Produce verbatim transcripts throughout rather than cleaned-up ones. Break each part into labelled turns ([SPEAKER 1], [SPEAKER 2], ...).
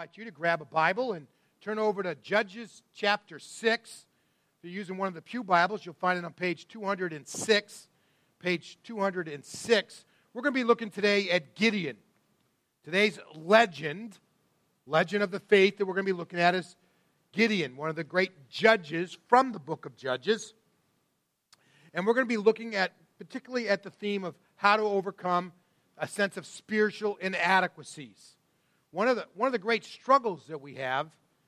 [SPEAKER 1] invite you to grab a Bible and turn over to Judges chapter six. If you're using one of the Pew Bibles, you'll find it on page two hundred six. Page two hundred six. We're going to be looking today at Gideon. Today's legend, legend of the faith that we're going to be looking at is Gideon, one of the great judges from the book of Judges. And we're going to be looking at, particularly at the theme of how to overcome a sense of spiritual inadequacies. One of the, one of the great struggles that we have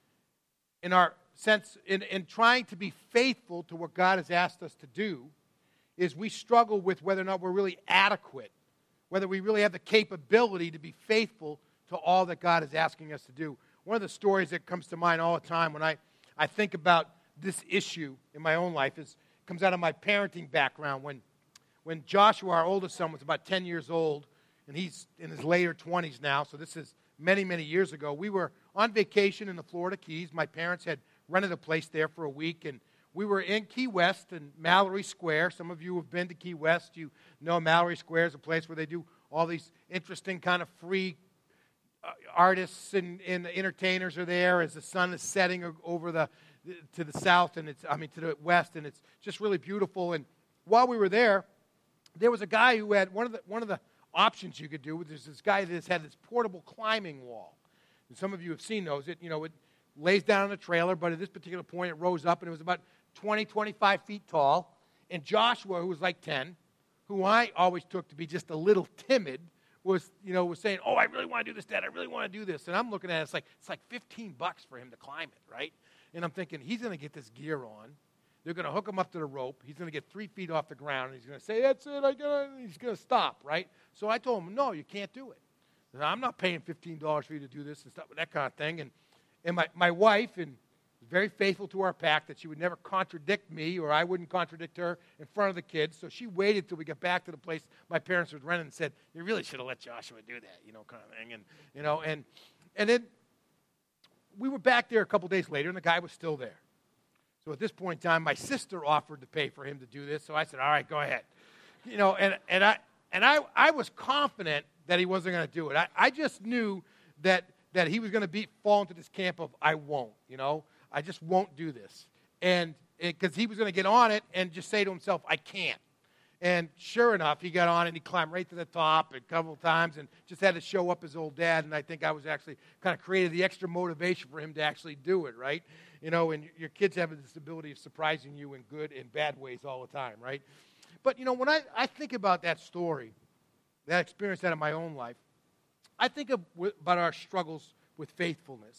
[SPEAKER 1] in our sense, in, in trying to be faithful to what God has asked us to do, is we struggle with whether or not we're really adequate, whether we really have the capability to be faithful to all that God is asking us to do. One of the stories that comes to mind all the time when I, I think about this issue in my own life is comes out of my parenting background. When, when Joshua, our oldest son, was about ten years old, and he's in his later twenties now, so this is many, many years ago, we were on vacation in the Florida Keys. My parents had rented a place there for a week, and we were in Key West and Mallory Square. Some of you have been to Key West. You know Mallory Square is a place where they do all these interesting kind of free uh, artists and, and entertainers are there as the sun is setting over the to the south and it's I mean to the west, and it's just really beautiful. And while we were there, there was a guy who had one of the one of the options you could do. There's this guy that had this portable climbing wall. And some of you have seen those. It, you know, it lays down on a trailer, but at this particular point it rose up, and it was about twenty, twenty-five feet tall. And Joshua, who was like ten, who I always took to be just a little timid, was, you know, was saying, oh, I really want to do this, Dad. I really want to do this. And I'm looking at it, it's like, it's like fifteen bucks for him to climb it, right? And I'm thinking, he's going to get this gear on. They're going to hook him up to the rope. He's going to get three feet off the ground, and he's going to say, that's it, I gotta, he's going to stop, right? So I told him, no, you can't do it. I'm not paying fifteen dollars for you to do this and stuff, that kind of thing. And, and my, my wife, and very faithful to our pact that she would never contradict me or I wouldn't contradict her in front of the kids. So she waited till we got back to the place my parents would rent and said, you really should have let Joshua do that, you know, kind of thing. And, you know, and, and then we were back there a couple days later, and the guy was still there. So at this point in time, my sister offered to pay for him to do this. So I said, all right, go ahead. You know, and, and, I, and I, I was confident that he wasn't going to do it. I, I just knew that, that he was going to be fall into this camp of, I won't, you know. I just won't do this. And because he was going to get on it and just say to himself, I can't. And sure enough, he got on it and he climbed right to the top a couple of times and just had to show up his old dad. And I think I was actually kind of created the extra motivation for him to actually do it, right? You know, and your kids have this ability of surprising you in good and bad ways all the time, right? But, you know, when I, I think about that story, that experience out of my own life, I think of, about our struggles with faithfulness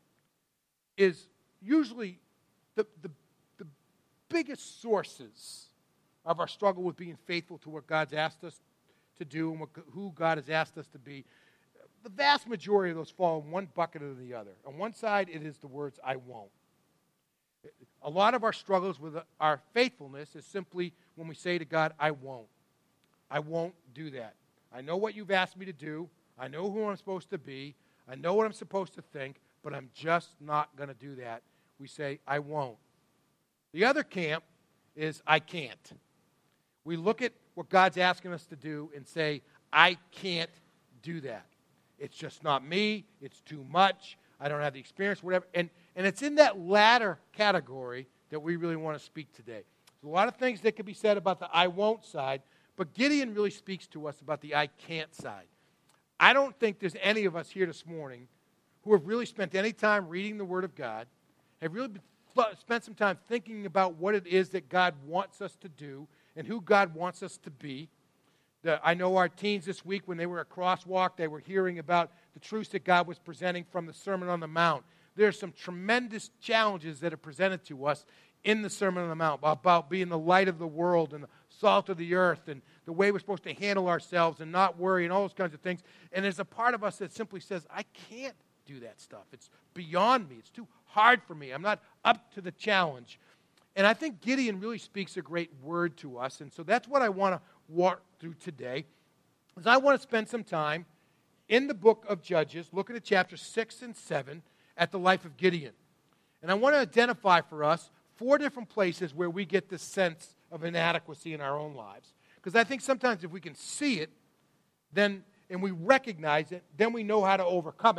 [SPEAKER 1] is usually the, the, the biggest sources of our struggle with being faithful to what God's asked us to do and what, who God has asked us to be, the vast majority of those fall in one bucket or the other. On one side, it is the words, I won't. A lot of our struggles with our faithfulness is simply when we say to God, I won't. I won't do that. I know what you've asked me to do. I know who I'm supposed to be. I know what I'm supposed to think, but I'm just not going to do that. We say, I won't. The other camp is, I can't. We look at what God's asking us to do and say, I can't do that. It's just not me. It's too much. I don't have the experience, whatever. And, and it's in that latter category that we really want to speak today. There's a lot of things that could be said about the I won't side, but Gideon really speaks to us about the I can't side. I don't think there's any of us here this morning who have really spent any time reading the Word of God, have really spent some time thinking about what it is that God wants us to do and who God wants us to be. The, I know our teens this week, when they were at Crosswalk, they were hearing about the truths that God was presenting from the Sermon on the Mount. There are some tremendous challenges that are presented to us in the Sermon on the Mount about being the light of the world and the salt of the earth and the way we're supposed to handle ourselves and not worry and all those kinds of things. And there's a part of us that simply says, I can't do that stuff. It's beyond me. It's too hard for me. I'm not up to the challenge. And I think Gideon really speaks a great word to us. And so that's what I want to walk through today, is I want to spend some time in the book of Judges, looking at chapters six and seven at the life of Gideon. And I want to identify for us four different places where we get this sense of inadequacy in our own lives. Because I think sometimes if we can see it, then and we recognize it, then we know how to overcome it.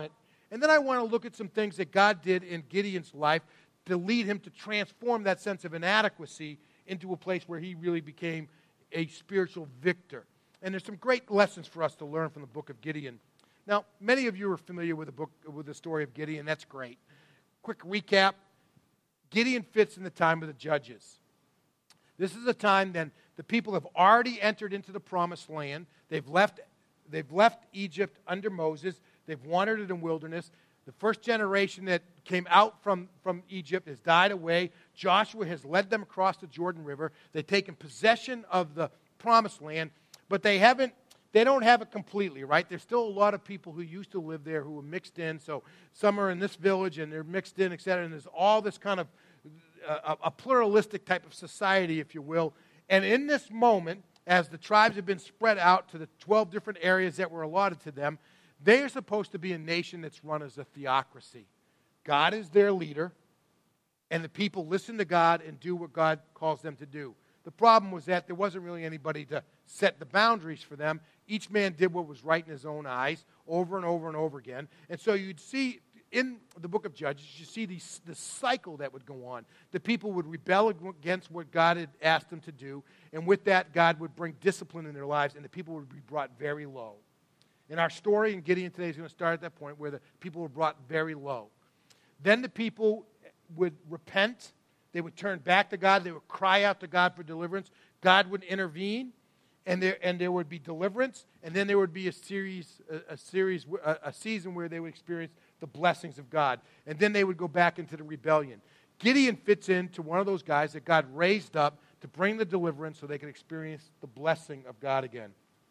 [SPEAKER 1] And then I want to look at some things that God did in Gideon's life to lead him to transform that sense of inadequacy into a place where he really became a spiritual victor. And there's some great lessons for us to learn from the book of Gideon. Now, many of you are familiar with the book, with the story of Gideon. That's great. Quick recap. Gideon fits in the time of the judges. This is a time then the people have already entered into the promised land. They've left, they've left Egypt under Moses. They've wandered in the wilderness. The first generation that came out from, from Egypt has died away. Joshua has led them across the Jordan River. They've taken possession of the promised land, but they haven't, they don't have it completely, right? There's still a lot of people who used to live there who are mixed in. So some are in this village and they're mixed in, et cetera. And there's all this kind of uh, a pluralistic type of society, if you will. And in this moment, as the tribes have been spread out to the twelve different areas that were allotted to them, they are supposed to be a nation that's run as a theocracy. God is their leader, and the people listen to God and do what God calls them to do. The problem was that there wasn't really anybody to set the boundaries for them. Each man did what was right in his own eyes over and over and over again. And so you'd see in the book of Judges, you see these, the cycle that would go on. The people would rebel against what God had asked them to do, and with that, God would bring discipline in their lives, and the people would be brought very low. And our story in Gideon today is going to start at that point where the people were brought very low. Then the people would repent. They would turn back to God. They would cry out to God for deliverance. God would intervene, and there and there would be deliverance. And then there would be a series, a, a series, a, a season where they would experience the blessings of God. And then they would go back into the rebellion. Gideon fits into one of those guys that God raised up to bring the deliverance so they could experience the blessing of God again.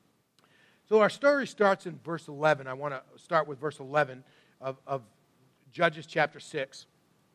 [SPEAKER 1] So our story starts in verse eleven. I want to start with verse eleven of, of Judges chapter six.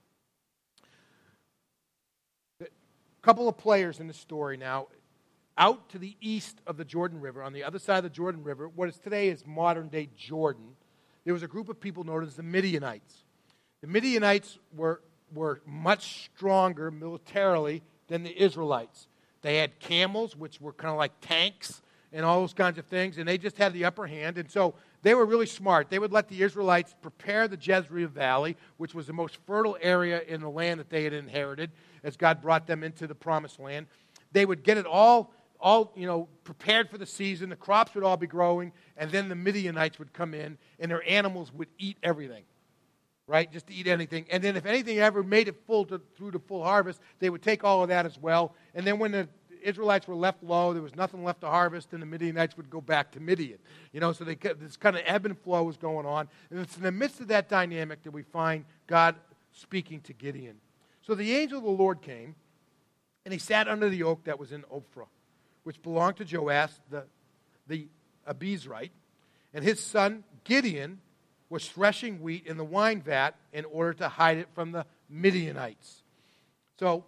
[SPEAKER 1] A couple of players in the story now. Out to the east of the Jordan River, on the other side of the Jordan River, what is today is modern-day Jordan, there was a group of people known as the Midianites. The Midianites were, were much stronger militarily than the Israelites. They had camels, which were kind of like tanks, and all those kinds of things, and they just had the upper hand. And so they were really smart. They would let the Israelites prepare the Jezreel Valley, which was the most fertile area in the land that they had inherited as God brought them into the promised land. They would get it all, all you know, prepared for the season. The crops would all be growing, and then the Midianites would come in, and their animals would eat everything, right? Just to eat anything. And then if anything ever made it full to, through to full harvest, they would take all of that as well. And then when the Israelites were left low, there was nothing left to harvest, and the Midianites would go back to Midian. You know, so they, this kind of ebb and flow was going on. And it's in the midst of that dynamic that we find God speaking to Gideon. So the angel of the Lord came, and he sat under the oak that was in Ophrah, which belonged to Joash, the, the Abiezrite. And his son Gideon was threshing wheat in the wine vat in order to hide it from the Midianites. So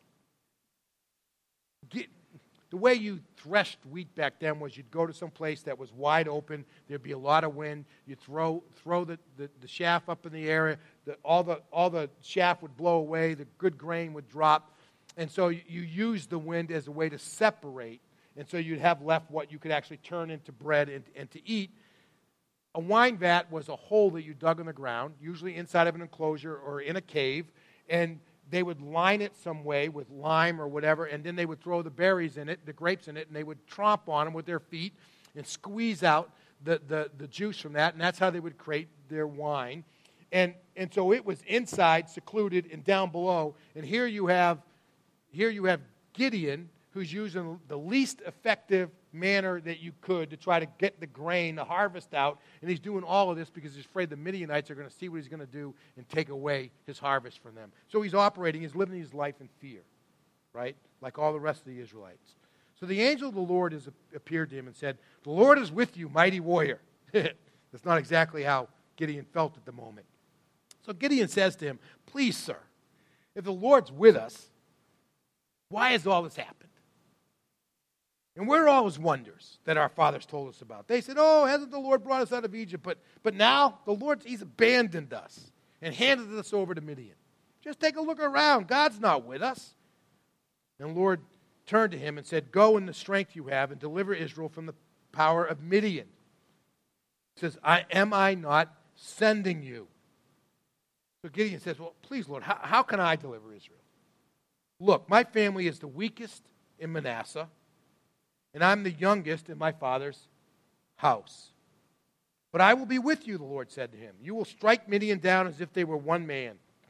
[SPEAKER 1] Get, the way you threshed wheat back then was you'd go to some place that was wide open. There'd be a lot of wind. You'd throw throw the, the, the chaff up in the area. The, all the all the chaff would blow away. The good grain would drop. And so you, you used the wind as a way to separate. And so you'd have left what you could actually turn into bread and, and to eat. A wine vat was a hole that you dug in the ground, usually inside of an enclosure or in a cave. And they would line it some way with lime or whatever, and then they would throw the berries in it, the grapes in it, and they would tromp on them with their feet and squeeze out the, the, the juice from that, and that's how they would create their wine. And and so it was inside, secluded, and down below. And here you have here you have Gideon, who's using the least effective manner that you could to try to get the grain, the harvest out. And he's doing all of this because he's afraid the Midianites are going to see what he's going to do and take away his harvest from them. So he's operating, he's living his life in fear, right? Like all the rest of the Israelites. So the angel of the Lord has appeared to him and said, "The Lord is with you, mighty warrior." That's not exactly how Gideon felt at the moment. So Gideon says to him, "Please, sir, if the Lord's with us, why has all this happened? And where are all his wonders that our fathers told us about?" They said, "Oh, hasn't the Lord brought us out of Egypt? But, but now the Lord, he's abandoned us and handed us over to Midian. Just take a look around. God's not with us." And the Lord turned to him and said, "Go in the strength you have and deliver Israel from the power of Midian." He says, I, am I not sending you. So Gideon says, well, please, Lord, how, how can I deliver Israel? Look, my family is the weakest in Manasseh, and I'm the youngest in my father's house. But I will be with you, the Lord said to him. You will strike Midian down as if they were one man.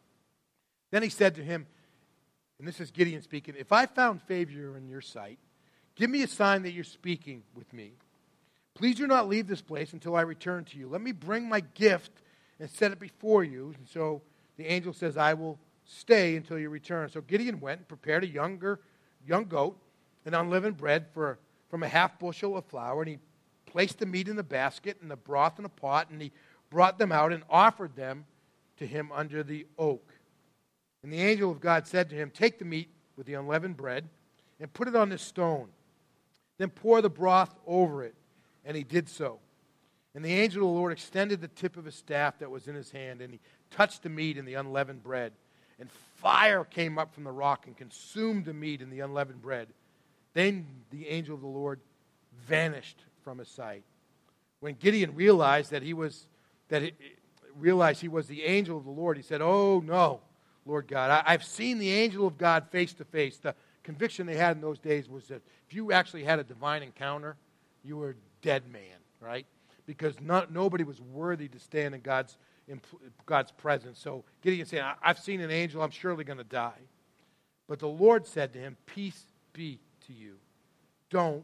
[SPEAKER 1] Then he said to him, and this is Gideon speaking, if I found favor in your sight, give me a sign that you're speaking with me. Please do not leave this place until I return to you. Let me bring my gift and set it before you. And so the angel says, I will stay until you return. So Gideon went and prepared a younger, young goat and unleavened bread for, from a half bushel of flour, and he placed the meat in the basket and the broth in a pot, and he brought them out and offered them to him under the oak. And the angel of God said to him, take the meat with the unleavened bread and put it on this stone. Then pour the broth over it. And he did so. And the angel of the Lord extended the tip of his staff that was in his hand, and he touched the meat and the unleavened bread. And fire came up from the rock and consumed the meat and the unleavened bread. Then the angel of the Lord vanished from his sight. When Gideon realized that he was that he realized he was the angel of the Lord, he said, "Oh no, Lord God, I, I've seen the angel of God face to face." The conviction they had in those days was that if you actually had a divine encounter, you were a dead man, right? Because not, nobody was worthy to stand in God's in God's presence. So Gideon saying, "I've seen an angel. I'm surely going to die." But the Lord said to him, "Peace be to you. Don't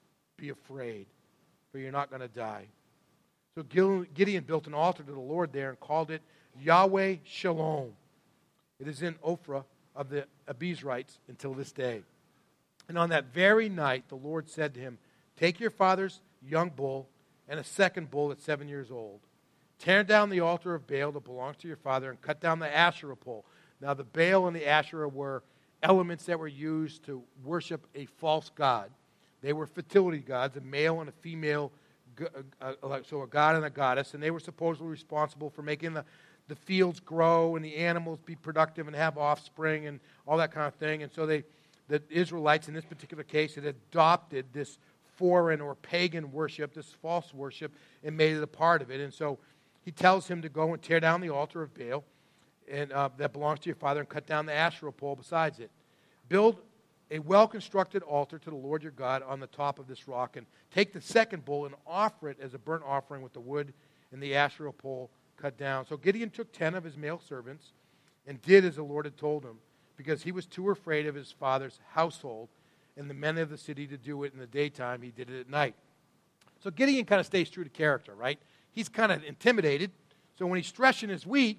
[SPEAKER 1] be afraid, for you're not going to die." So Gideon built an altar to the Lord there and called it Yahweh Shalom. It is in Ophrah of the Abiezrites until this day. And on that very night, the Lord said to him, "Take your father's young bull and a second bull that's seven years old. Tear down the altar of Baal that belongs to your father and cut down the Asherah pole." Now the Baal and the Asherah were elements that were used to worship a false god. They were fertility gods, a male and a female, so a god and a goddess, and they were supposedly responsible for making the, the fields grow and the animals be productive and have offspring and all that kind of thing. And so they, the Israelites in this particular case had adopted this foreign or pagan worship, this false worship, and made it a part of it. And so he tells him to go and tear down the altar of Baal and uh, that belongs to your father and cut down the Asherah pole besides it. Build a well-constructed altar to the Lord your God on the top of this rock, and take the second bull and offer it as a burnt offering with the wood and the Asherah pole cut down. So Gideon took ten of his male servants and did as the Lord had told him, because he was too afraid of his father's household and the men of the city to do it in the daytime. He did it at night. So Gideon kind of stays true to character, right? He's kind of intimidated. So when he's threshing his wheat,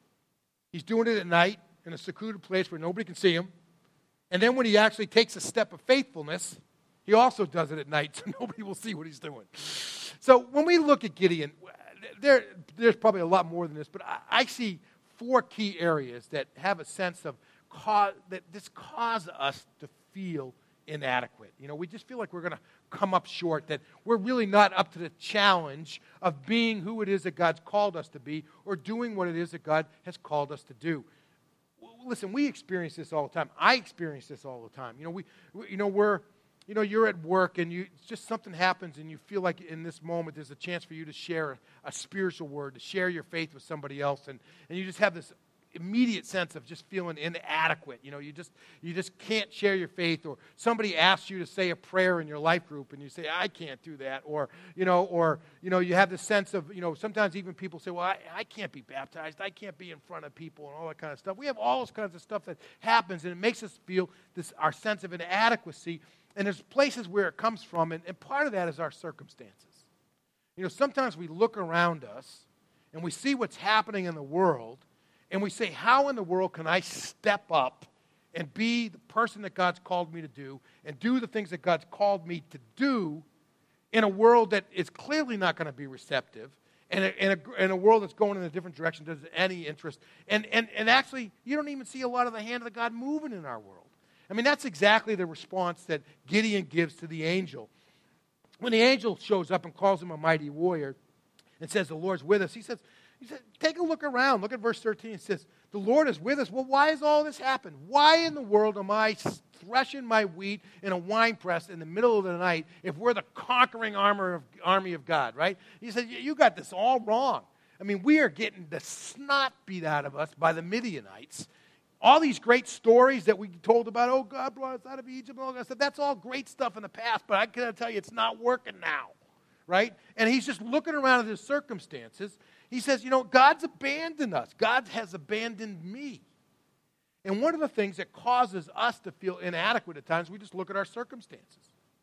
[SPEAKER 1] he's doing it at night in a secluded place where nobody can see him. And then when he actually takes a step of faithfulness, he also does it at night, so nobody will see what he's doing. So when we look at Gideon, there, there's probably a lot more than this, but I, I see four key areas that have a sense of cause, that this cause us to feel inadequate. You know, we just feel like we're going to come up short, that we're really not up to the challenge of being who it is that God's called us to be, or doing what it is that God has called us to do. Listen, we experience this all the time. I experience this all the time. You know, we, we you know, we're, you know, you're at work and you just something happens and you feel like in this moment there's a chance for you to share a, a spiritual word, to share your faith with somebody else, and, and you just have this immediate sense of just feeling inadequate. You know, you just you just can't share your faith, or somebody asks you to say a prayer in your life group and you say, "I can't do that," or you know, or you know, you have this sense of, you know, sometimes even people say, "Well, I, I can't be baptized, I can't be in front of people," and all that kind of stuff. We have all those kinds of stuff that happens, and it makes us feel this our sense of inadequacy. And there's places where it comes from, and, and part of that is our circumstances. You know, sometimes we look around us and we see what's happening in the world, and we say, how in the world can I step up and be the person that God's called me to do and do the things that God's called me to do in a world that is clearly not going to be receptive, and a, in, a, in a world that's going in a different direction, doesn't have any interest. And, and, and actually, you don't even see a lot of the hand of God moving in our world. I mean, that's exactly the response that Gideon gives to the angel. When the angel shows up and calls him a mighty warrior and says, "The Lord's with us," he says, He said, take a look around. Look at verse thirteen. It says, "The Lord is with us." Well, why has all this happened? Why in the world am I threshing my wheat in a wine press in the middle of the night if we're the conquering armor of, army of God, right? He said, you got this all wrong. I mean, we are getting the snot beat out of us by the Midianites. All these great stories that we told about, oh, God brought us out of Egypt and all that stuff, that's all great stuff in the past, but I gotta tell you, it's not working now, right? And he's just looking around at his circumstances. He says, you know, God's abandoned us. God has abandoned me. And one of the things that causes us to feel inadequate at times, we just look at our circumstances.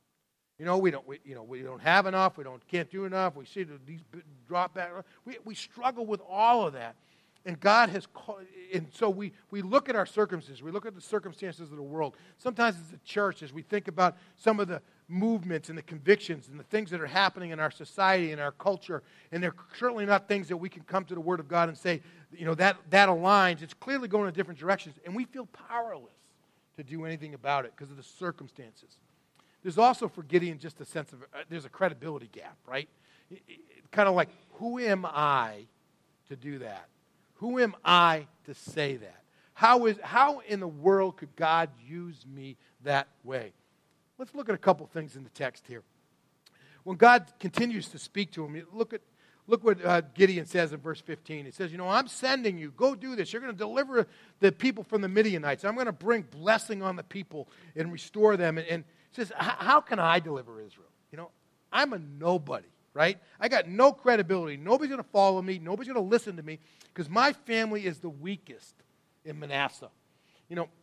[SPEAKER 1] You know, we don't, we, you know, we don't have enough. We don't, can't do enough. We see these drop back. We, we struggle with all of that. And God has, and so we, we look at our circumstances. We look at the circumstances of the world. Sometimes as a church, as we think about some of the movements and the convictions and the things that are happening in our society and our culture, and they're certainly not things that we can come to the Word of God and say, you know, that, that aligns. It's clearly going in different directions, and we feel powerless to do anything about it because of the circumstances. There's also for Gideon just a sense of, uh, there's a credibility gap, right? It, it, kind of like, who am I to do that? Who am I to say that? How is how in the world could God use me that way? Let's look at a couple things in the text here. When God continues to speak to him, look at look what uh, Gideon says in verse fifteen. He says, you know, I'm sending you. Go do this. You're going to deliver the people from the Midianites. I'm going to bring blessing on the people and restore them. And, and he says, how can I deliver Israel? You know, I'm a nobody. Right? I got no credibility. Nobody's going to follow me. Nobody's going to listen to me because my family is the weakest in Manasseh. You know,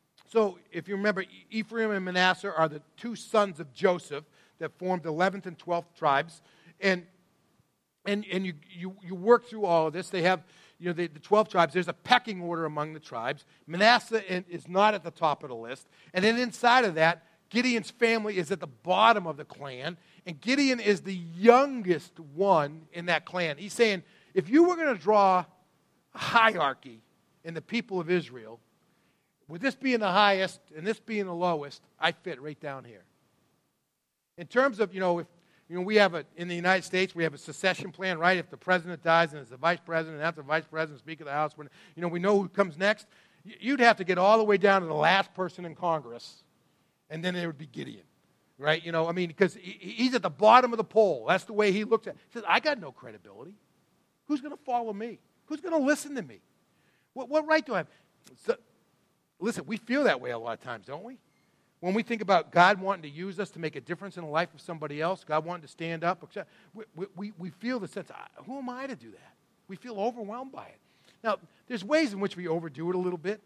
[SPEAKER 1] so if you remember, Ephraim and Manasseh are the two sons of Joseph that formed the eleventh and twelfth tribes. And and and you you, you work through all of this. They have, you know, the, the twelve tribes. There's a pecking order among the tribes. Manasseh is not at the top of the list. And then inside of that, Gideon's family is at the bottom of the clan, and Gideon is the youngest one in that clan. He's saying, if you were going to draw a hierarchy in the people of Israel, with this being the highest and this being the lowest, I fit right down here. In terms of, you know, if you know, we have a, in the United States, we have a succession plan, right? If the president dies and it's the vice president, and after the vice president, Speaker of the House, when, you know, we know who comes next, you'd have to get all the way down to the last person in Congress. And then there would be Gideon, right? You know, I mean, because he, he's at the bottom of the poll. That's the way he looks at it. He says, I got no credibility. Who's going to follow me? Who's going to listen to me? What, what right do I have? So, listen, we feel that way a lot of times, don't we? When we think about God wanting to use us to make a difference in the life of somebody else, God wanting to stand up, we, we, we feel the sense, who am I to do that? We feel overwhelmed by it. Now, there's ways in which we overdo it a little bit.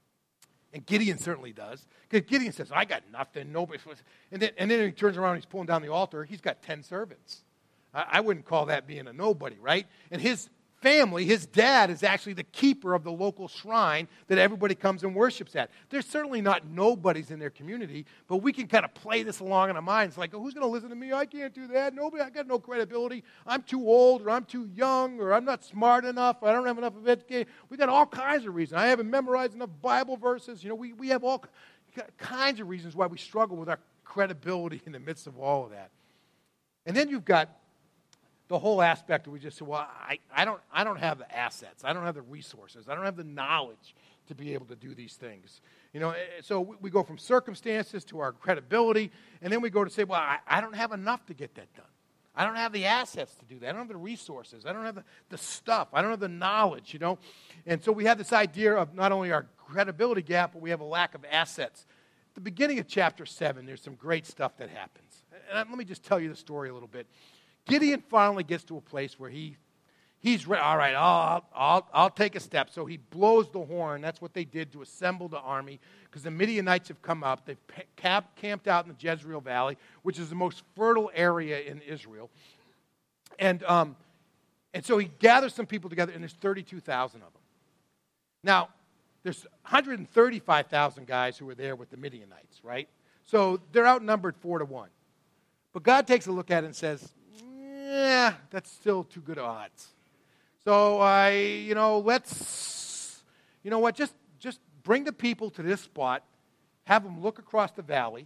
[SPEAKER 1] And Gideon certainly does. Because Gideon says, I got nothing. Nobody. And then, and then he turns around and he's pulling down the altar. He's got ten servants. I, I wouldn't call that being a nobody, right? And his family, his dad, is actually the keeper of the local shrine that everybody comes and worships at. There's certainly not nobodies in their community, but we can kind of play this along in our minds. Like, oh, who's going to listen to me? I can't do that. Nobody. I got no credibility. I'm too old, or I'm too young, or I'm not smart enough. I don't have enough of education. We got all kinds of reasons. I haven't memorized enough Bible verses. You know, we, we have all kinds of reasons why we struggle with our credibility in the midst of all of that. And then you've got the whole aspect where we just say, well, I, I don't I don't have the assets. I don't have the resources. I don't have the knowledge to be able to do these things. You know, so we, we go from circumstances to our credibility, and then we go to say, well, I, I don't have enough to get that done. I don't have the assets to do that. I don't have the resources. I don't have the, the stuff. I don't have the knowledge, you know. And so we have this idea of not only our credibility gap, but we have a lack of assets. At the beginning of chapter seven, there's some great stuff that happens. And let me just tell you the story a little bit. Gideon finally gets to a place where he, he's ready. All right, I'll, I'll, I'll take a step. So he blows the horn. That's what they did to assemble the army because the Midianites have come up. They've camp, camped out in the Jezreel Valley, which is the most fertile area in Israel. And, um, and so he gathers some people together, and there's thirty-two thousand of them. Now, there's one hundred thirty-five thousand guys who are there with the Midianites, right? So they're outnumbered four to one. But God takes a look at it and says, yeah, that's still too good odds. So I, you know, let's, you know what, just, just bring the people to this spot, have them look across the valley,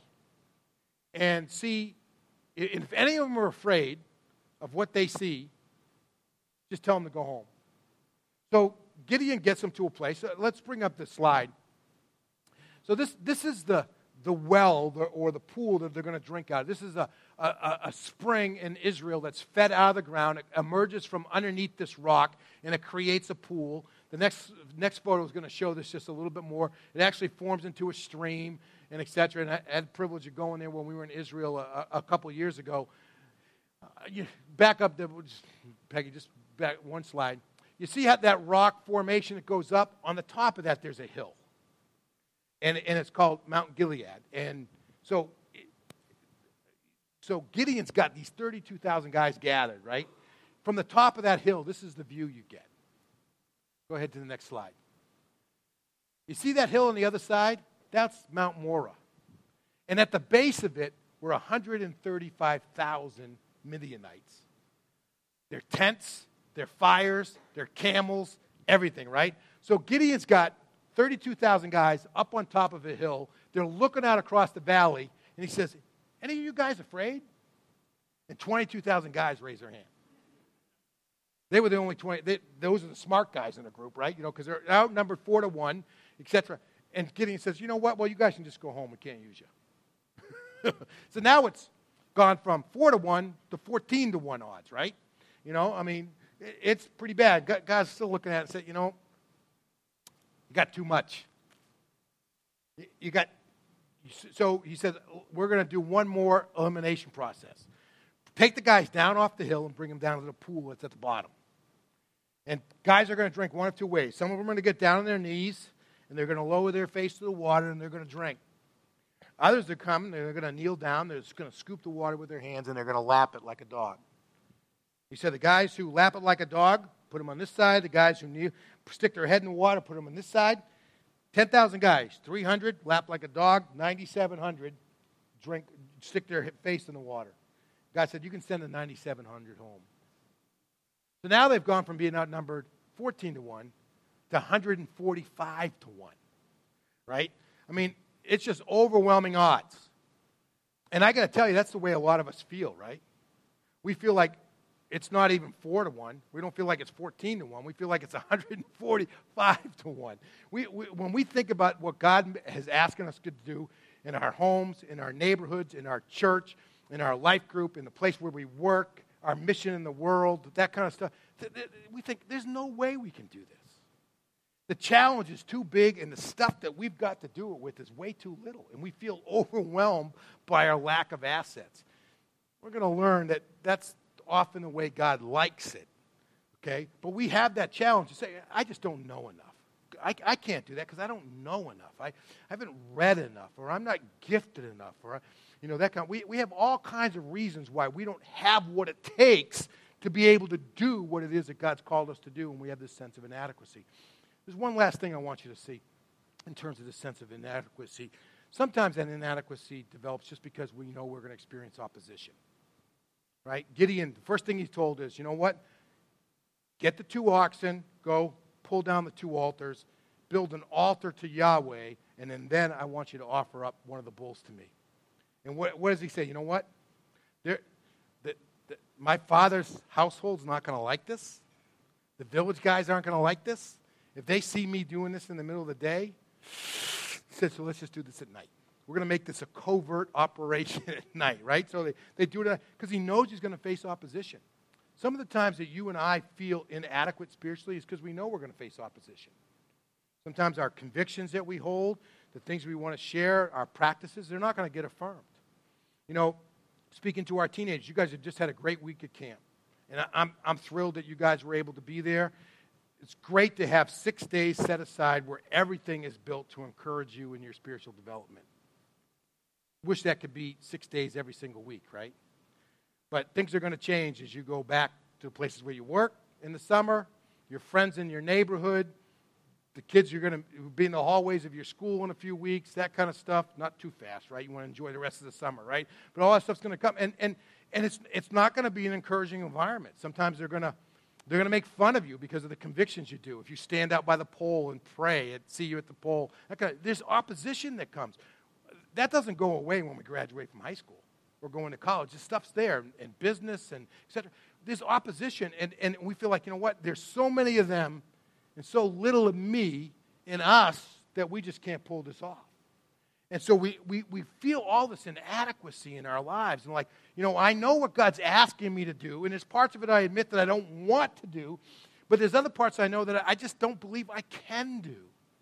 [SPEAKER 1] and see if any of them are afraid of what they see, just tell them to go home. So Gideon gets them to a place. Let's bring up the slide. So this, this is the, the well or the pool that they're going to drink out of. This is a, a, a, a spring in Israel that's fed out of the ground. It emerges from underneath this rock, and it creates a pool. The next next photo is going to show this just a little bit more. It actually forms into a stream, and et cetera. And I had the privilege of going there when we were in Israel a, a couple of years ago. Uh, you back up, the, just, Peggy, just back one slide. You see how that rock formation that goes up? On the top of that, there's a hill. And, and it's called Mount Gilead. And so, so Gideon's got these thirty-two thousand guys gathered, right? From the top of that hill, this is the view you get. Go ahead to the next slide. You see that hill on the other side? That's Mount Morah. And at the base of it were one hundred thirty-five thousand Midianites. Their tents, their fires, their camels, everything, right? So Gideon's got thirty-two thousand guys up on top of a hill. They're looking out across the valley, and he says, any of you guys afraid? And twenty-two thousand guys raise their hand. They were the only twenty. They, those are the smart guys in the group, right? You know, because they're outnumbered four to one, et cetera. And Gideon says, you know what? Well, you guys can just go home. We can't use you. So now it's gone from four to one to fourteen to one odds, right? You know, I mean, it, it's pretty bad. God's still looking at it and saying, you know, you got too much. You, you got, so he says, we're going to do one more elimination process. Take the guys down off the hill and bring them down to the pool that's at the bottom. And guys are going to drink one of two ways. Some of them are going to get down on their knees, and they're going to lower their face to the water, and they're going to drink. Others are coming, they're going to kneel down, they're just going to scoop the water with their hands, and they're going to lap it like a dog. He said the guys who lap it like a dog, put them on this side. The guys who kneel, stick their head in the water, put them on this side. ten thousand guys, three hundred lap like a dog, ninety-seven hundred drink, stick their face in the water. God said, you can send the ninety-seven hundred home. So now they've gone from being outnumbered fourteen to one to one hundred forty-five to one, right? I mean, it's just overwhelming odds. And I got to tell you, that's the way a lot of us feel, right? We feel like it's not even four to one. We don't feel like it's fourteen to one. We feel like it's one hundred forty-five to one. We, we, when we think about what God has asked us to do in our homes, in our neighborhoods, in our church, in our life group, in the place where we work, our mission in the world, that kind of stuff, th- th- we think there's no way we can do this. The challenge is too big, and the stuff that we've got to do it with is way too little, and we feel overwhelmed by our lack of assets. We're going to learn that that's often the way God likes it, okay? But we have that challenge to say, I just don't know enough. I, I can't do that because I don't know enough. I, I haven't read enough, or I'm not gifted enough, or, you know, that kind of, we, we have all kinds of reasons why we don't have what it takes to be able to do what it is that God's called us to do, and we have this sense of inadequacy. There's one last thing I want you to see in terms of this sense of inadequacy. Sometimes that inadequacy develops just because we know we're going to experience opposition. Right? Gideon, the first thing he's told is, you know what? Get the two oxen, go pull down the two altars, build an altar to Yahweh, and then, then I want you to offer up one of the bulls to me. And what, what does he say? You know what? There, the, the, my father's household's not going to like this. The village guys aren't going to like this. If they see me doing this in the middle of the day, he said, so let's just do this at night. We're going to make this a covert operation at night, right? So they, they do it because he knows he's going to face opposition. Some of the times that you and I feel inadequate spiritually is because we know we're going to face opposition. Sometimes our convictions that we hold, the things we want to share, our practices, they're not going to get affirmed. You know, speaking to our teenagers, you guys have just had a great week at camp. And I, I'm, I'm thrilled that you guys were able to be there. It's great to have six days set aside where everything is built to encourage you in your spiritual development. Wish that could be six days every single week, right? But things are going to change as you go back to the places where you work in the summer, your friends in your neighborhood, the kids you're going to be in the hallways of your school in a few weeks, that kind of stuff. Not too fast, right? You want to enjoy the rest of the summer, right? But all that stuff's going to come. And and and it's it's not going to be an encouraging environment. Sometimes they're going to they're going to make fun of you because of the convictions you do. If you stand out by the pole and pray and see you at the pole, that kind of, there's opposition that comes. That doesn't go away when we graduate from high school or going to college. The stuff's there in business and et cetera. There's opposition, and, and we feel like, you know what, there's so many of them and so little of me in us that we just can't pull this off. And so we, we, we feel all this inadequacy in our lives. And like, you know, I know what God's asking me to do, and there's parts of it I admit that I don't want to do, but there's other parts I know that I just don't believe I can do.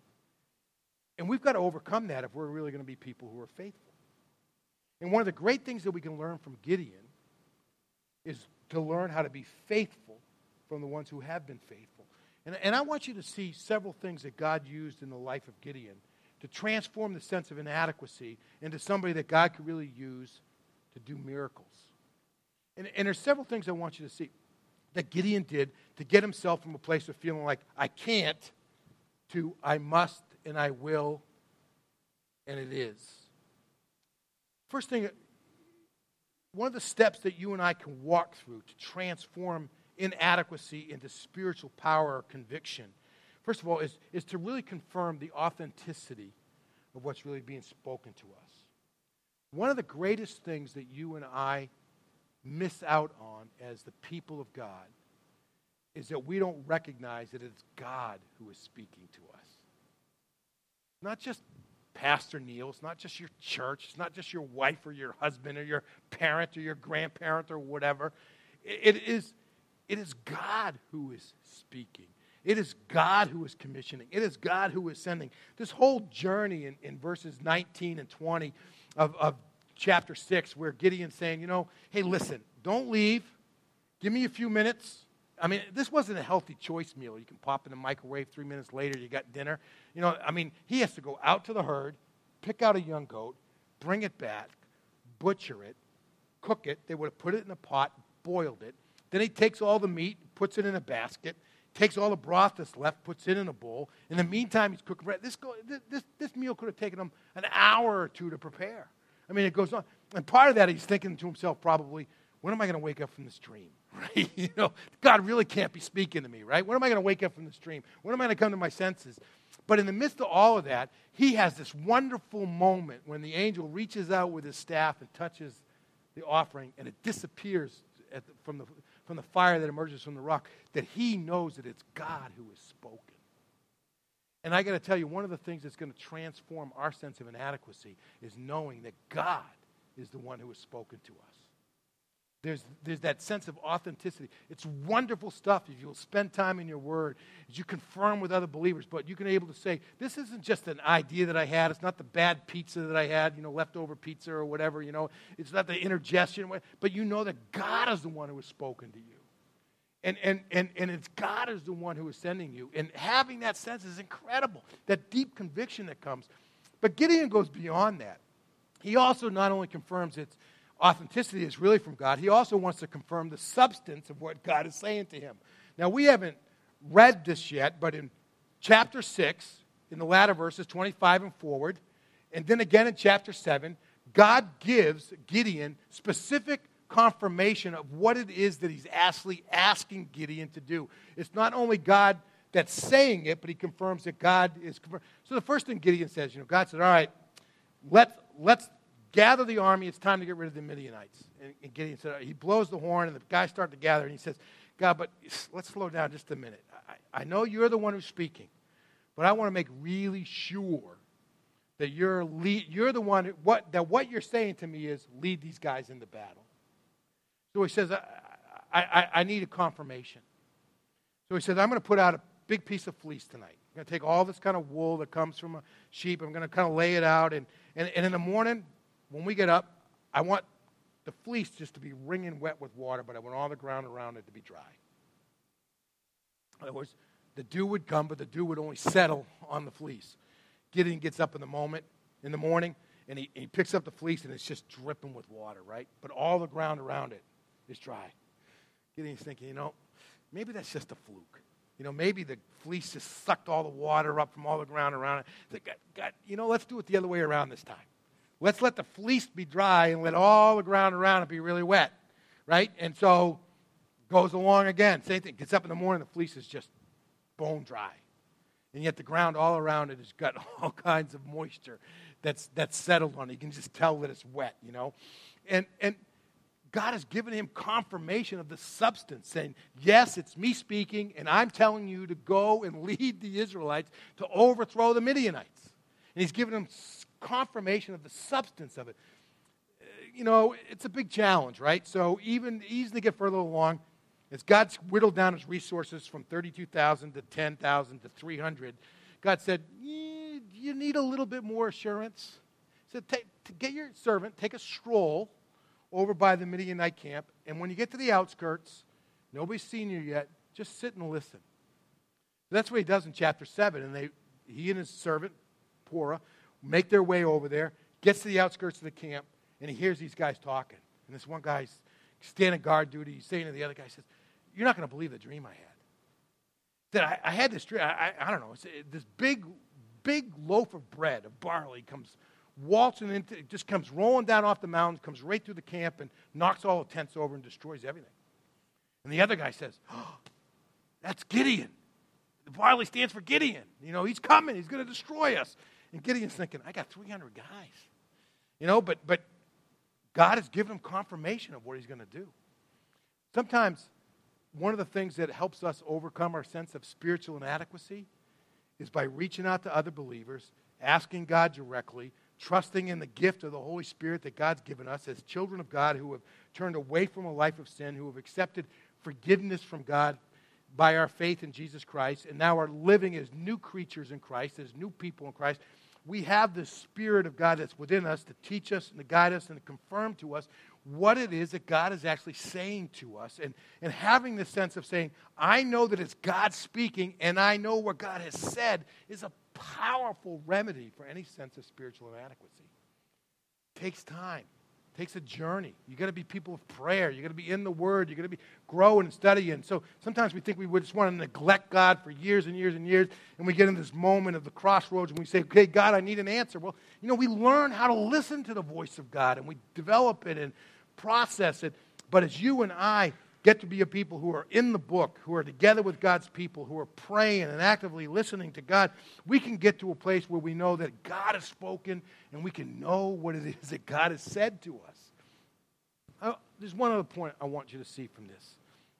[SPEAKER 1] And we've got to overcome that if we're really going to be people who are faithful. And one of the great things that we can learn from Gideon is to learn how to be faithful from the ones who have been faithful. And, and I want you to see several things that God used in the life of Gideon to transform the sense of inadequacy into somebody that God could really use to do miracles. And, and there's several things I want you to see that Gideon did to get himself from a place of feeling like, I can't, to I must and I will, and it is. First thing, one of the steps that you and I can walk through to transform inadequacy into spiritual power or conviction, first of all, is, is to really confirm the authenticity of what's really being spoken to us. One of the greatest things that you and I miss out on as the people of God is that we don't recognize that it's God who is speaking to us. Not just Pastor Neil, it's not just your church, it's not just your wife or your husband or your parent or your grandparent or whatever. It, it is, it is God who is speaking. It is God who is commissioning. It is God who is sending. This whole journey in, in verses nineteen and twenty of, of chapter six, where Gideon's saying, you know, hey, listen, don't leave. Give me a few minutes. I mean, this wasn't a healthy choice meal. You can pop in the microwave, three minutes later, you got dinner. You know, I mean, he has to go out to the herd, pick out a young goat, bring it back, butcher it, cook it. They would have put it in a pot, boiled it. Then he takes all the meat, puts it in a basket, takes all the broth that's left, puts it in a bowl. In the meantime, he's cooking bread. This, go, this, this meal could have taken him an hour or two to prepare. I mean, it goes on. And part of that, he's thinking to himself probably, when am I going to wake up from this dream? Right? You know, God really can't be speaking to me, right? When am I going to wake up from this dream? When am I going to come to my senses? But in the midst of all of that, he has this wonderful moment when the angel reaches out with his staff and touches the offering, and it disappears at the, from the from the fire that emerges from the rock, that he knows that it's God who has spoken. And I got to tell you, one of the things that's going to transform our sense of inadequacy is knowing that God is the one who has spoken to us. There's, there's that sense of authenticity. It's wonderful stuff if you'll spend time in your word, as you confirm with other believers, but you can be able to say, this isn't just an idea that I had. It's not the bad pizza that I had, you know, leftover pizza or whatever, you know. It's not the indigestion, but you know that God is the one who has spoken to you. And, and, and, and it's God is the one who is sending you. And having that sense is incredible, that deep conviction that comes. But Gideon goes beyond that. He also not only confirms its authenticity is really from God, he also wants to confirm the substance of what God is saying to him. Now, we haven't read this yet, but in chapter six, in the latter verses, twenty-five and forward, and then again in chapter seven, God gives Gideon specific confirmation of what it is that he's actually asking Gideon to do. It's not only God that's saying it, but he confirms that God is confirmed. So the first thing Gideon says, you know, God said, all right, let's, let's gather the army. It's time to get rid of the Midianites. And, and Gideon said, he blows the horn, and the guys start to gather, and he says, God, but let's slow down just a minute. I, I know you're the one who's speaking, but I want to make really sure that you're, lead, you're the one, who, what, that what you're saying to me is lead these guys into battle. So he says, I, I, I need a confirmation. So he says, I'm going to put out a big piece of fleece tonight. I'm going to take all this kind of wool that comes from a sheep. I'm going to kind of lay it out. And, and, and in the morning, when we get up, I want the fleece just to be wringing wet with water, but I want all the ground around it to be dry. In other words, the dew would come, but the dew would only settle on the fleece. Gideon gets up in the moment, in the morning, and he, he picks up the fleece, and it's just dripping with water, right? But all the ground around it is dry. Gideon's thinking, you know, maybe that's just a fluke. You know, maybe the fleece just sucked all the water up from all the ground around it. God, God, you know, let's do it the other way around this time. Let's let the fleece be dry and let all the ground around it be really wet, right? And so goes along again. Same thing. Gets up in the morning, the fleece is just bone dry. And yet the ground all around it has got all kinds of moisture that's that's settled on it. You can just tell that it's wet, you know. And and God has given him confirmation of the substance, saying, yes, it's me speaking, and I'm telling you to go and lead the Israelites to overthrow the Midianites. And he's given him confirmation of the substance of it. Uh, you know, it's a big challenge, right? So even, even to get further along, as God's whittled down his resources from thirty-two thousand to ten thousand to three hundred, God said, you need a little bit more assurance. He said, take, to get your servant, take a stroll over by the Midianite camp, and when you get to the outskirts, nobody's seen you yet, just sit and listen. That's what he does in chapter seven, and they, he and his servant, Purah, make their way over there, gets to the outskirts of the camp, and he hears these guys talking. And this one guy's standing guard duty, he's saying to the other guy, he says, you're not going to believe the dream I had. That I, I had this dream, I, I, I don't know, it's, it, this big, big loaf of bread, of barley, comes waltzing into, it just comes rolling down off the mountain, comes right through the camp and knocks all the tents over and destroys everything. And the other guy says, oh, that's Gideon. The barley stands for Gideon. You know, he's coming. He's going to destroy us. And Gideon's thinking, I got three hundred guys. You know, but but God has given him confirmation of what he's going to do. Sometimes one of the things that helps us overcome our sense of spiritual inadequacy is by reaching out to other believers, asking God directly, trusting in the gift of the Holy Spirit that God's given us as children of God who have turned away from a life of sin, who have accepted forgiveness from God by our faith in Jesus Christ, and now are living as new creatures in Christ, as new people in Christ. We have the Spirit of God that's within us to teach us and to guide us and to confirm to us what it is that God is actually saying to us. And, and having the sense of saying, I know that it's God speaking, and I know what God has said, is a powerful remedy for any sense of spiritual inadequacy. It takes time. It takes a journey. You've got to be people of prayer. You've got to be in the Word. You've got to be growing and studying. So sometimes we think we would just want to neglect God for years and years and years, and we get in this moment of the crossroads and we say, okay, God, I need an answer. Well, you know, we learn how to listen to the voice of God, and we develop it and process it. But as you and I get to be a people who are in the book, who are together with God's people, who are praying and actively listening to God, we can get to a place where we know that God has spoken and we can know what it is that God has said to us. I, there's one other point I want you to see from this.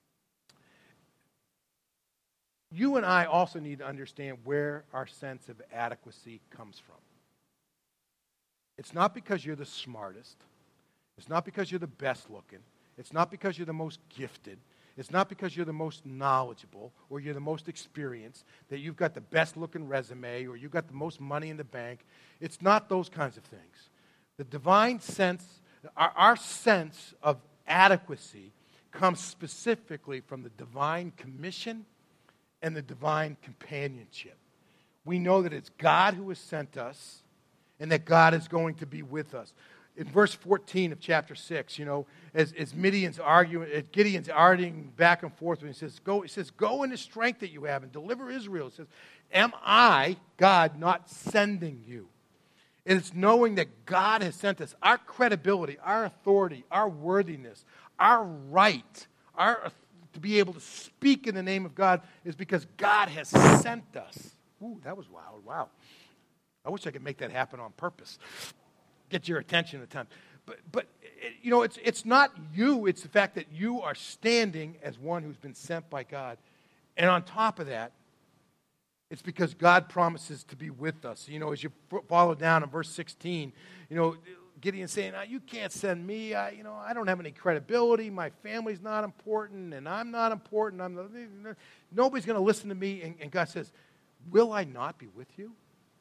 [SPEAKER 1] You and I also need to understand where our sense of adequacy comes from. It's not because you're the smartest. It's not because you're the best looking. It's not because you're the most gifted. It's not because you're the most knowledgeable or you're the most experienced, that you've got the best looking resume or you've got the most money in the bank. It's not those kinds of things. The divine sense, our, our sense of adequacy comes specifically from the divine commission and the divine companionship. We know that it's God who has sent us and that God is going to be with us. In verse fourteen of chapter six, you know, as, as Midian's arguing, as Gideon's arguing back and forth, when he says, go, he says, go in the strength that you have and deliver Israel. He says, am I, God, not sending you? And it's knowing that God has sent us. Our credibility, our authority, our worthiness, our right, our to be able to speak in the name of God is because God has sent us. Ooh, that was loud. Wow. I wish I could make that happen on purpose. Get your attention at times. But, but it, you know, it's, it's not you. It's the fact that you are standing as one who's been sent by God. And on top of that, it's because God promises to be with us. You know, as you follow down in verse sixteen, you know, Gideon saying, you can't send me. I, you know, I don't have any credibility. My family's not important, and I'm not important. I'm the, nobody's going to listen to me. And, and God says, will I not be with you?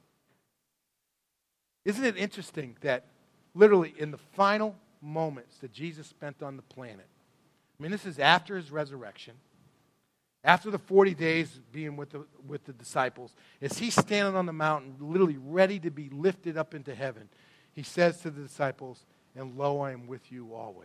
[SPEAKER 1] Isn't it interesting that literally in the final moments that Jesus spent on the planet, I mean, this is after his resurrection, after the forty days being with the, with the disciples, as he's standing on the mountain, literally ready to be lifted up into heaven, he says to the disciples, and lo, I am with you always.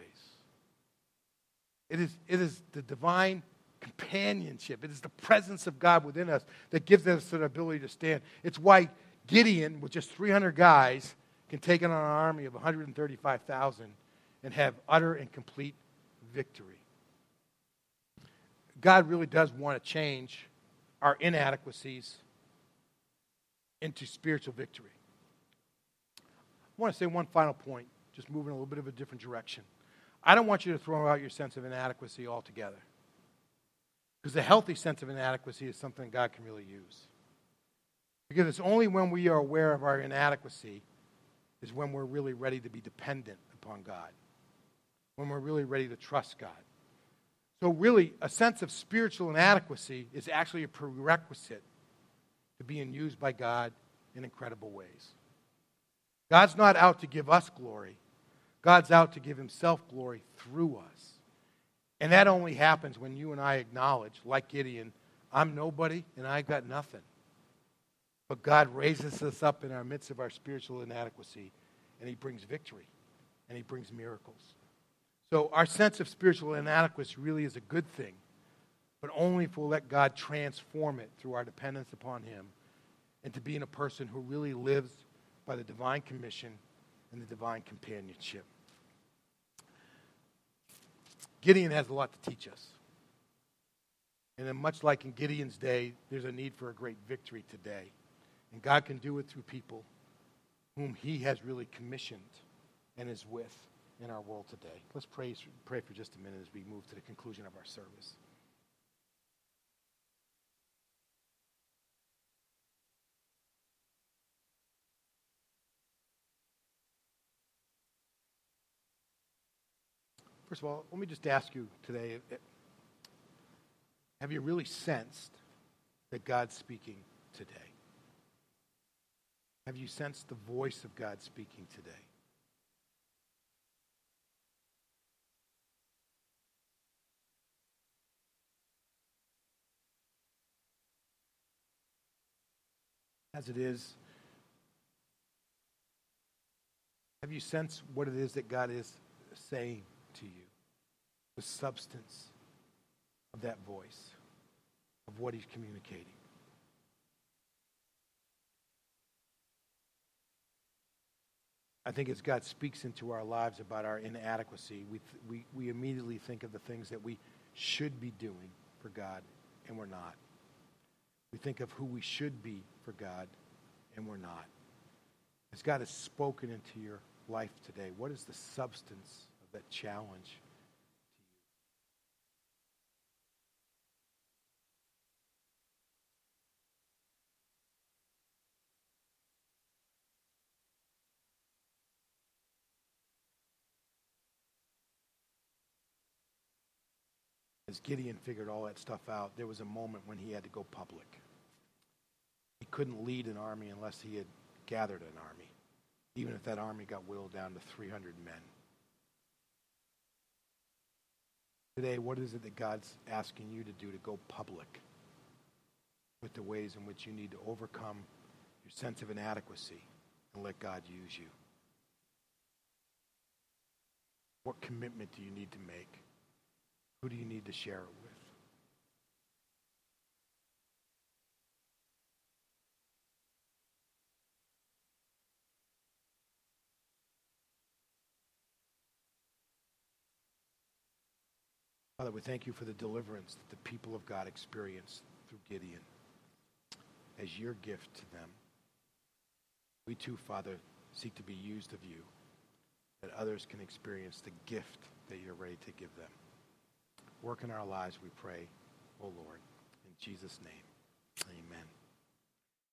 [SPEAKER 1] It is, it is the divine companionship. It is the presence of God within us that gives us the ability to stand. It's why Gideon, with just three hundred guys, can take on an army of one hundred thirty-five thousand and have utter and complete victory. God really does want to change our inadequacies into spiritual victory. I want to say one final point, just moving a little bit of a different direction. I don't want you to throw out your sense of inadequacy altogether. Because a healthy sense of inadequacy is something God can really use. Because it's only when we are aware of our inadequacy is when we're really ready to be dependent upon God, when we're really ready to trust God. So really, a sense of spiritual inadequacy is actually a prerequisite to being used by God in incredible ways. God's not out to give us glory. God's out to give himself glory through us. And that only happens when you and I acknowledge, like Gideon, I'm nobody and I got nothing. But God raises us up in our midst of our spiritual inadequacy, and he brings victory, and he brings miracles. So our sense of spiritual inadequacy really is a good thing, but only if we'll let God transform it through our dependence upon him and to being a person who really lives by the divine commission and the divine companionship. Gideon has a lot to teach us. And then much like in Gideon's day, there's a need for a great victory today. And God can do it through people whom he has really commissioned and is with in our world today. Let's pray, pray for just a minute as we move to the conclusion of our service. First of all, let me just ask you today, have you really sensed that God's speaking today? Have you sensed the voice of God speaking today? As it is, have you sensed what it is that God is saying to you? The substance of that voice, of what he's communicating. I think as God speaks into our lives about our inadequacy, we, th- we, we immediately think of the things that we should be doing for God, and we're not. We think of who we should be for God, and we're not. As God has spoken into your life today, what is the substance of that challenge? As Gideon figured all that stuff out, there was a moment when he had to go public. He couldn't lead an army unless he had gathered an army, even if that army got whittled down to three hundred men. Today, what is it that God's asking you to do to go public with the ways in which you need to overcome your sense of inadequacy and let God use you? What commitment do you need to make? Who do you need to share it with? Father, we thank you for the deliverance that the people of God experienced through Gideon as your gift to them. We too, Father, seek to be used of you, that others can experience the gift that you're ready to give them. Work in our lives, we pray, O Lord, in Jesus' name.